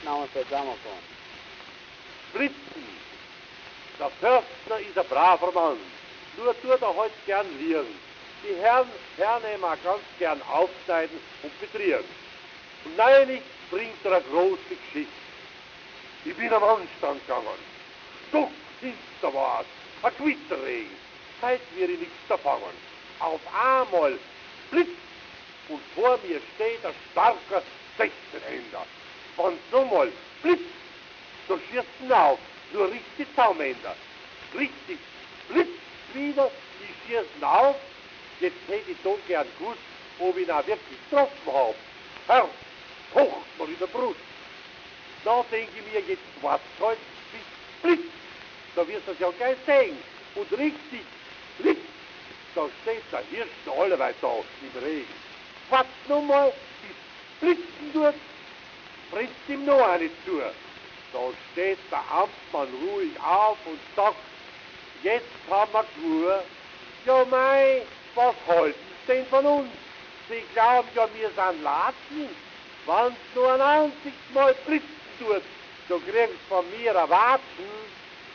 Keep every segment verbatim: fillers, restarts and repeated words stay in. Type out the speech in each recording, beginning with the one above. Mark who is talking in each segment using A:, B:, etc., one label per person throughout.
A: Na, uns jetzt zusammenkommen.
B: Blitzen. Der Förster ist ein braver Mann. Nur tut er heute gern lieren. Die Herren hernehmen auch ganz gern aufschneiden und betrieren. Und neulich bringt er eine große Geschichte. Ich bin am Anstand gegangen. Stock hinter war's. Ein Gewitterregen. Heute wird ich nichts erfangen. Auf einmal Blitz. Und vor mir steht ein starker sechzehnhänder. Wenn so mal Blitz, so schießt ihn auf. Nur richtig Zaumhänder. Richtig Blitz wieder. Ich schieß ihn auf. Jetzt hätte ich so gern gewusst, ob ich ihn auch wirklich getroffen habe. Herr, pocht mir in der Brust. Da denke ich mir, jetzt war's halt bis Blitz. Da wirst du es ja gleich sehen. Und richtig Blitz. Da steht der Hirsch noch alleweit da im Regen. Wart noch mal, bis Blitzen tut, brennt ihm noch eine zu. Da steht der Amtmann ruhig auf und sagt, jetzt haben wir Ruhe. Ja mei, was halten Sie denn von uns? Sie glauben ja, wir sind Latschen. Wenn's nur ein einziges Mal blitzen tut, so kriegen Sie von mir ein Watschen.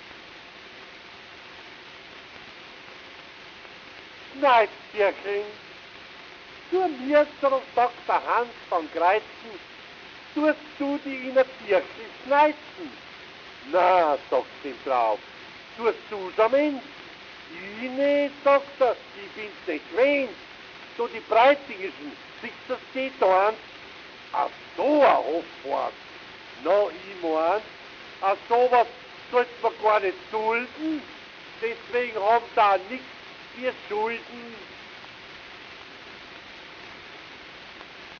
B: Schneidstierchen, du Mirzer, sagt der Hans von Greizen, tust du die in der Kirche schneiden? Na, sagt sie ihm drauf, tust du's am Ende? Ich nicht, sagt er, ich bin's nicht gewöhnt. So die Breitingischen, siehst du, das geht da an. Ach so, ein Hoffart. Na, ich mein, ach sowas sollte man gar nicht dulden. Deswegen haben da nichts wir Schulden.